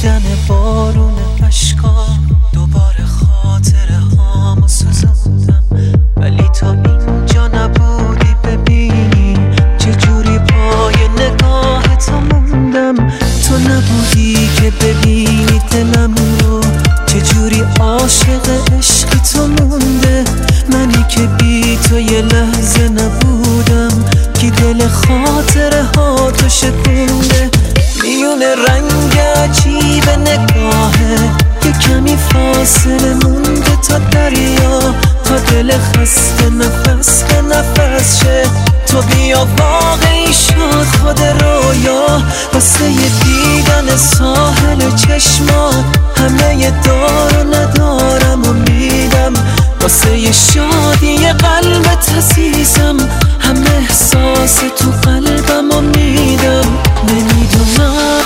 دیدن بارون اشکا دوباره خاطره هامو سوزوندم، ولی تا اینجا نبودی ببینی چجوری پای نگاه تو موندم. تو نبودی که ببینی دلم رو چجوری عاشق عشق تو مونده. منی که بی تو یه لحظه نبودم که دل خاطره ها تو شکونده. میونه رنگ عجیب نگاهه یه کمی فاصله مونده تا دریا، تا دل خسته نفس به نفس شه. تو بیا واقعی شد خود رویا، واسه یه دیدن ساحل چشمات همه دار و ندارم و میدم، واسه یه شادی قلبت عزیزم همه احساس تو قلبم و میدم. نمیدونم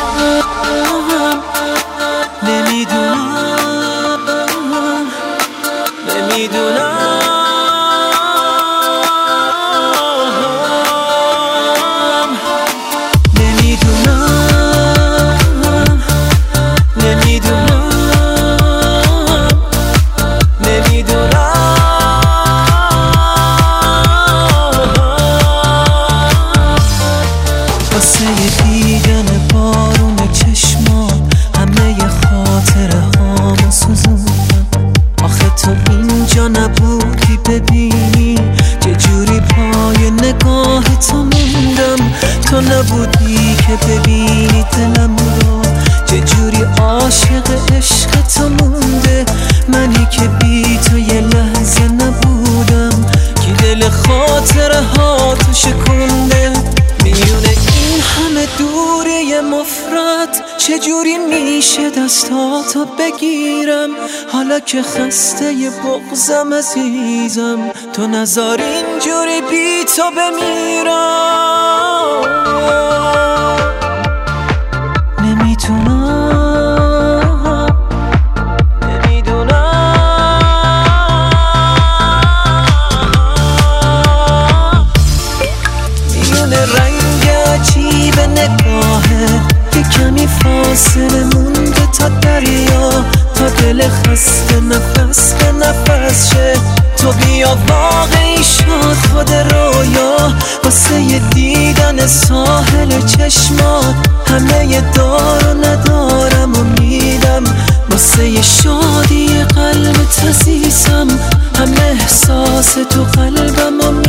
واسه یه دیدن بارون چشمات همه ی خاطره هامو سوزوندم. آخه تو اینجا نبودی ببینی چجوری پای نگاه تو موندم. تو نبودی که ببینی دلم رو چجوری عاشق عشق تو مونده. منی که بی تو یه لحظه نبودم که دل خاطره ها تو شکونده. میونه این همه دوری مفرد چجوری میشه دستاتو بگیرم، حالا که خسته ی بغضم عزیزم تو نذار اینجوری بی تو بمیرم. رنگ عجیب نگاهه یه کمی فاصله مونده تا دریا، تا دل خسته نفس به نفس شه. تو بیا واقعی شد خود رویا، واسه یه دیدن ساحل چشمات همه ی دار و ندارم و میدم، واسه یه شادی قلبت عزیزم همه احساس تو قلبم و